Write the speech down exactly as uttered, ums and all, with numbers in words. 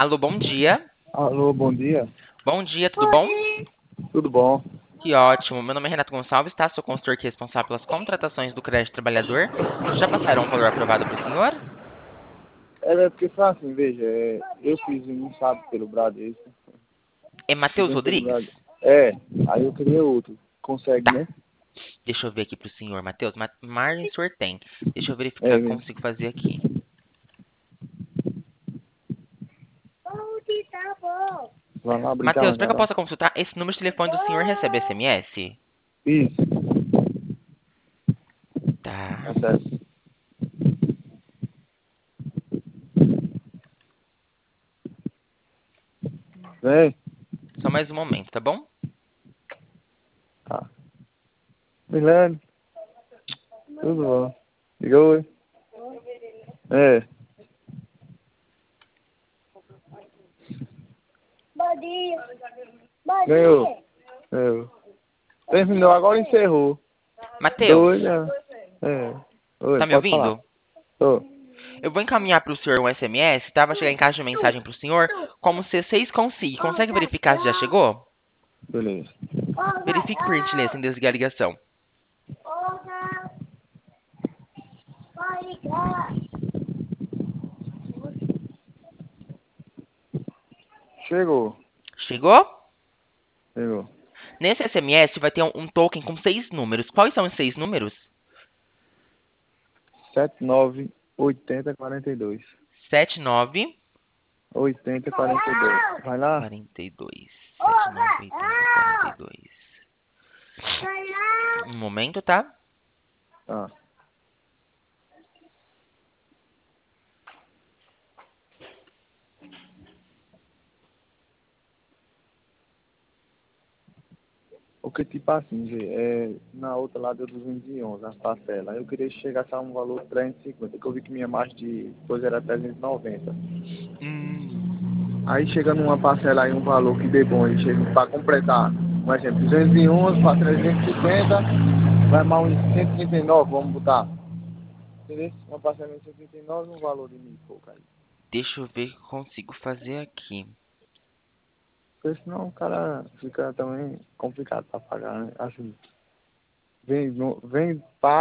Alô, bom dia. Alô, bom dia. Bom dia, tudo bom? Tudo bom? Que ótimo. Meu nome é Renato Gonçalves, tá? Sou consultor aqui responsável pelas contratações do crédito trabalhador. Já passaram um valor aprovado para o senhor? É porque foi assim, veja, é, eu fiz um sabe pelo Bradesco. É Matheus Fiz um pelo Rodrigues? Bradesco. É, aí eu queria outro. Consegue, Tá. né? Deixa eu ver aqui pro senhor, Matheus. Ma margem o senhor tem. Deixa eu verificar É o que eu mesmo. consigo fazer aqui. Vai lá brincar, Matheus, mas para que eu vai lá. possa consultar, esse número de telefone do senhor recebe S M S? Isso, Tá. é certo. Vem. Só mais um momento, tá bom? Tá. Milene, tudo bom? Ligou, oi? É. Bom dia. Bom Ganhou. dia. É. Terminou, agora encerrou. Matheus, Dois, é. É. Oi, tá me pode falar. ouvindo? Tô. Eu vou encaminhar para o senhor um S M S, tá? Vai chegar em caixa de mensagem para o senhor como C seis consiga. Consegue verificar se já chegou? Beleza. Verifique por gentileza, sem desligar a ligação. Chegou. Chegou? Chegou. Nesse S M S vai ter um, um token com seis números. Quais são os seis números? Sete nove oitenta quarenta e dois. Sete nove Oitenta quarenta e dois. Vai lá. quarenta e dois. Sete nove oitenta quarenta e dois. Um momento, tá? Tá. Porque, tipo assim, Gê, é, na outra lá deu duzentos e onze, as parcelas. Aí eu queria chegar a um valor trezentos e cinquenta, que eu vi que minha margem de coisa era trezentos e noventa. Hum. Aí chega numa parcela aí um valor que dê bom, aí chega para completar, por exemplo, duzentos e onze para trezentos e cinquenta, vai mais uns cento e trinta e nove, vamos botar. Entendeu? Uma parcela de cento e trinta e nove, um valor de mil e pouco aí. Deixa eu ver o que eu consigo fazer aqui. Porque senão o cara fica também complicado para pagar, né? Assim, vem, no- vem, paga.